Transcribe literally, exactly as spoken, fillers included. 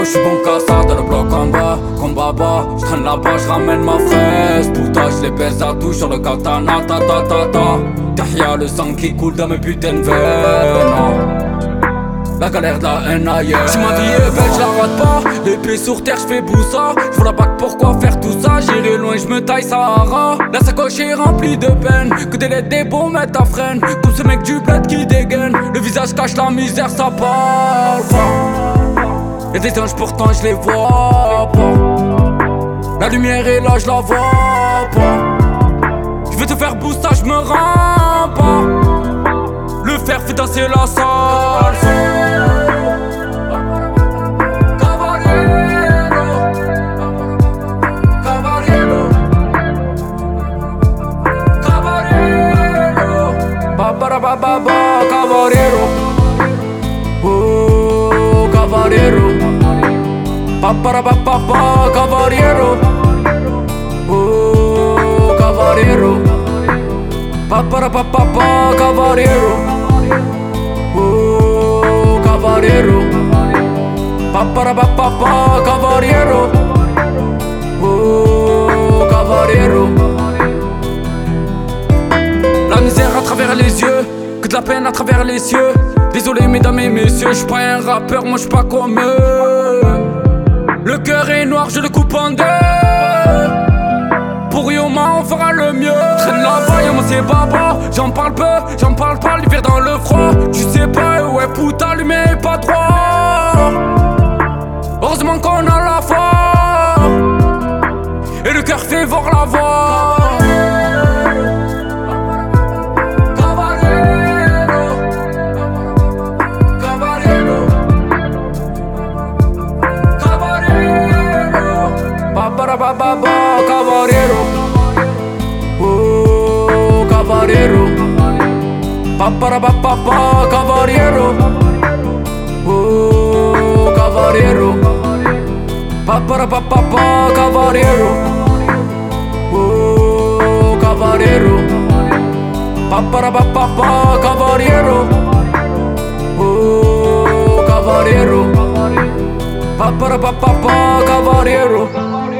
j'suis bon cassard dans le bloc en bas, combat bas, j'traîne là-bas, j'ramène ma fraise. Putain, j'les baise à tout sur le katana, ta ta ta ta. Tahia, le sang qui coule dans mes putains de veines. La galère de la haine ailleurs. Si ma vie est belle, j'la rate pas. Les pieds sur terre, j'fais boussa. J'vois la bague, pourquoi faire tout ça? J'irai loin, j'me taille Sahara. La sacoche est remplie de peine. Que des lettres des bons mettent ta freine. Comme ce mec du bled qui dégaine. Le visage cache la misère, ça parle pas. Y'a des anges pourtant je les vois pas. La lumière est là, je la vois pas. Je veux te faire boost, ça je me rends pas. Le fer fait danser la salsa. Cavaliero, Cavaliero, Cavaliero, Babarababa, Cavaliero, oh Cavaliero, Babarababa, Cavaliero, oh Cavaliero, Babarababa, Cavaliero, oh Cavaliero, Babarababa, Cavaliero, oh Cavaliero. La misère à travers les yeux, que de la peine à travers les cieux. Désolé mesdames et messieurs, j'suis pas un rappeur, moi j'suis pas comme eux. Le cœur est noir, je le coupe en deux. Pour Yoma on fera le mieux. Traîne là-bas, y'a moi c'est baba. J'en parle peu, j'en parle pas, l'hiver dans le froid. Tu sais pas, ouais putain, lui mais pas droit. Heureusement qu'on a la foi. Et le cœur fait voir la voix. Babarababa, Cavaliero, oh Cavaliero, Babarababa, Cavaliero, oh Cavaliero, Babarababa, Cavaliero, oh Cavaliero, Babarababa, Cavaliero, oh Cavaliero, Babarababa, Cavaliero.